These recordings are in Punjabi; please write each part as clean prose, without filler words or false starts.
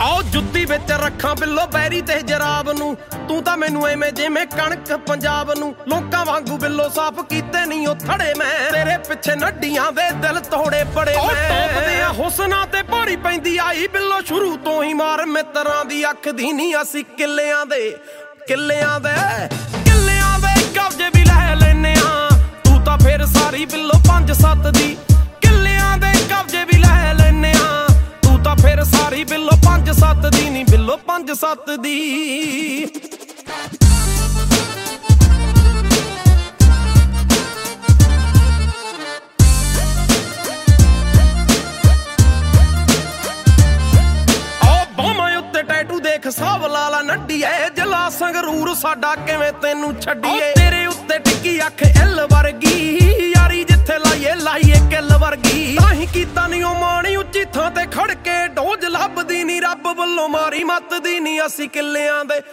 ਆਓ ਜੁੱਤੀ ਵਿੱਚ ਰੱਖਾਂ ਬਿੱਲੋ ਬੈਰੀ ਤੇ ਜਰਾਬ ਨੂੰ, ਤੂੰ ਤਾਂ ਮੈਨੂੰ ਐਵੇਂ ਜਿਵੇਂ ਕਣਕ ਪੰਜਾਬ ਨੂੰ। ਲੋਕਾਂ ਵਾਂਗੂ ਬਿੱਲੋ ਸਾਫ਼ ਕੀਤੇ ਨਹੀਂ ਉਹ ਥੜੇ ਮੈਂ, ਤੇਰੇ ਪਿੱਛੇ ਨੱਡੀਆਂ ਦੇ ਦਿਲ ਤੋੜੇ ਬੜੇ ਮੈਂ। ਟੋਪਦੇ ਆ ਹੁਸਨਾਂ ਤੇ ਭਾਰੀ ਪੈਂਦੀ ਆਈ ਬਿੱਲੋ ਸ਼ੁਰੂ ਤੋਂ ਹੀ ਮਾਰ ਮਿੱਤਰਾਂ ਦੀ ਅੱਖ ਦੀ ਨਹੀਂ। ਅਸੀਂ ਕਿੱਲਿਆਂ ਦੇ ਕਬਜ਼ੇ ਵੀ ਲੈ ਲੈਨੇ ਆ, ਤੂੰ ਤਾਂ ਫਿਰ ਸਾਰੀ ਬਿੱਲੋ 5-7 ਦੀ। ਕਿੱਲਿਆਂ ਦੇ ਕਬਜ਼ੇ ਵੀ ਲੈ ਲੈਨੇ ਆ, ਤੂੰ ਤਾਂ ਫਿਰ ਸਾਰੀ ਬਿੱਲੋ 5-7 ਦੀ ਨਹੀਂ ਬਿੱਲੋ 5-7 ਦੀ। ਦੇਖ ਸਭ ਲਾਲਾ ਨੱਡੀਏ ਜਲਾ ਸੰਗਰੂਰ ਸਾਡਾ ਕਿਵੇਂ ਤੈਨੂੰ ਛੱਡੀਏ। ਤੇਰੇ ਉੱਤੇ ਟਿੱਕੀ ਅੱਖ ਇੱਲ ਵਰਗੀ ਯਾਰੀ, ਜਿੱਥੇ ਲਾਈਏ ਕਿੱਲ ਵਰਗੀ। ਤਾਂ ਹੀ ਕੀਤਾ ਨੀ ਉਹ ਮਾਣੀ ਉੱਚੀ ਥਾਂ ਤੇ ਖੜ ਕੇ, ਡੋਜ ਲੱਭਦੀ ਨੀ ਰੱਬ ਵੱਲੋਂ ਮਾਰੀ ਮੱਤ ਦੀ ਨੀ। ਅਸੀਂ ਕਿੱਲਿਆਂ ਦੇ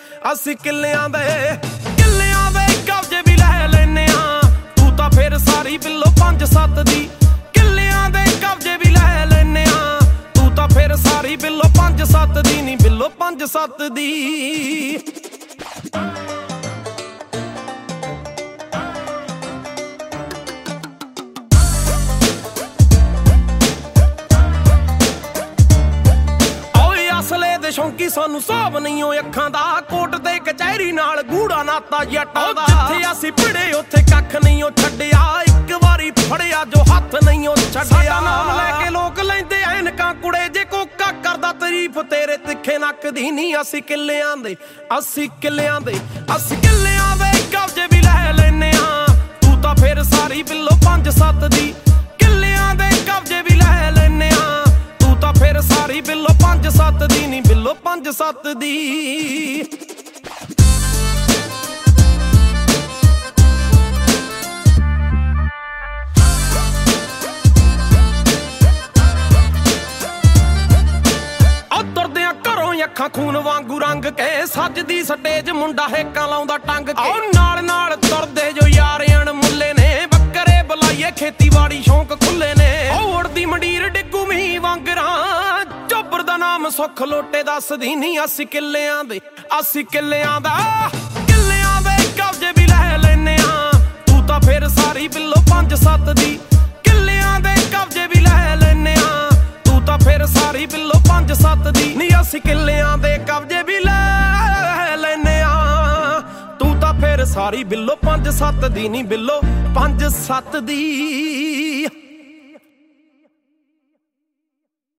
ਕਬਜ਼ੇ ਵੀ ਲੈ ਲੈਨੇ ਆ, ਤੂੰ ਤਾਂ ਫਿਰ ਸਾਰੀ ਬਿੱਲੋ 5-7 ਦੀ। ਕਿੱਲਿਆਂ ਦੇ ਕਬਜ਼ੇ ਵੀ ਲੈ ਲੈਨੇ ਆ, ਤੂੰ ਤਾਂ ਫਿਰ ਸਾਰੀ ਬਿੱਲੋ 5-7 ਦੀ ਨੀ ਬਿੱਲੋ 5-7 ਦੀ। ਸ਼ੌਂਕੀ ਸਾਨੂੰ ਸਾਬ ਨਹੀਂ ਉਹ ਅੱਖਾਂ ਦਾ, ਕੋਟ ਤੇ ਕਚਹਿਰੀ ਨਾਲ ਗੂੜਾ ਨਾਤਾ ਜੱਟਾਂ ਦਾ। ਜਿੱਥੇ ਅਸੀਂ ਭਿੜੇ ਉੱਥੇ ਕੱਖ ਨਹੀਂ ਉਹ ਛੱਡਿਆ, ਇੱਕ ਵਾਰੀ ਫੜਿਆ ਜੋ ਹੱਥ ਨਹੀਂ ਉਹ ਛੱਡਿਆ। ਸਾਡਾ ਨਾਮ ਲੈ ਕੇ ਲੋਕ ਲੈਂਦੇ ਐਨਕਾਂ ਕੁੜੇ, ਜੇ ਕੋਕਾ ਕਰਦਾ ਤਾਰੀਫ ਤੇਰੇ ਤਿੱਖੇ ਨੱਕ ਦੀ ਨਹੀਂ। ਅਸੀਂ ਕਿੱਲਿਆਂ ਦੇ ਕਬਜ਼ੇ ਵੀ ਲੈ ਲੈਨੇ ਆ, ਤੂੰ ਤਾਂ ਫਿਰ ਸਾਰੀ ਬਿੱਲੋ 5-7 ਦੀ। ਕਿੱਲਿਆਂ ਦੇ ਕਬਜ਼ੇ ਵੀ ਲੈ ਲੈਨੇ ਆ, ਤੂੰ ਤਾਂ ਫਿਰ ਸਾਰੀ ਬਿੱਲੋ 5-7 ਦੀ ਨਹੀਂ ਬਿੱਲੋ 5-7 ਦੀ। ਤੁਰਦਿਆਂ ਘਰੋਂ ਅੱਖਾਂ ਖੂਨ ਵਾਂਗੂ ਰੰਗ ਕੇ, ਸੱਜਦੀ ਸਟੇਜ ਮੁੰਡਾ ਹੇਕਾਂ ਲਾਉਂਦਾ ਟੰਗ ਕੇ। ਨਾਲ ਤੁਰਦੇ ਜੋ ਯਾਰ ਅਣਮੁੱਲੇ ਨੇ, ਬੱਕਰੇ ਬੁਲਾਈਏ ਖੇਤੀਬਾੜੀ ਸ਼ੌਂਕ ਖੁੱਲੇ ਨੇ। ਉੜਦੀ ਮੰਡੀਰ ਡਿੱਗੂ ਮੀਂਹ ਵਾਂਗਰਾਂ, ਚੋਬਰ ਦਾ ਨਾਮ ਸੁੱਖ ਲੋਟੇ ਦੱਸਦੀ ਨੀ। ਅਸੀਂ ਕਿੱਲਿਆਂ ਦੇ ਕਬਜ਼ੇ ਵੀ ਲੈ ਲੈਨੇ ਆ, ਤੂੰ ਤਾਂ ਫਿਰ ਸਾਰੀ ਬਿੱਲੋ 5-7 ਦੀ। ਕਿੱਲਿਆਂ ਦੇ ਕਬਜ਼ੇ ਵੀ ਲੈ ਲੈਨੇ ਆ, ਤੂੰ ਤਾਂ ਫਿਰ ਸਾਰੀ ਬਿੱਲੋ 5-7 ਦੀ ਨੀ। ਅਸੀਂ ਕਿੱਲਿਆਂ ਦੇ ਕਬਜ਼ੇ ਵੀ ਲੈ ਲੈਨੇ ਆ, ਤੂੰ ਤਾਂ ਫਿਰ ਸਾਰੀ ਬਿੱਲੋ 5-7 ਦੀ ਨੀ ਬਿੱਲੋ 5-7 ਦੀ।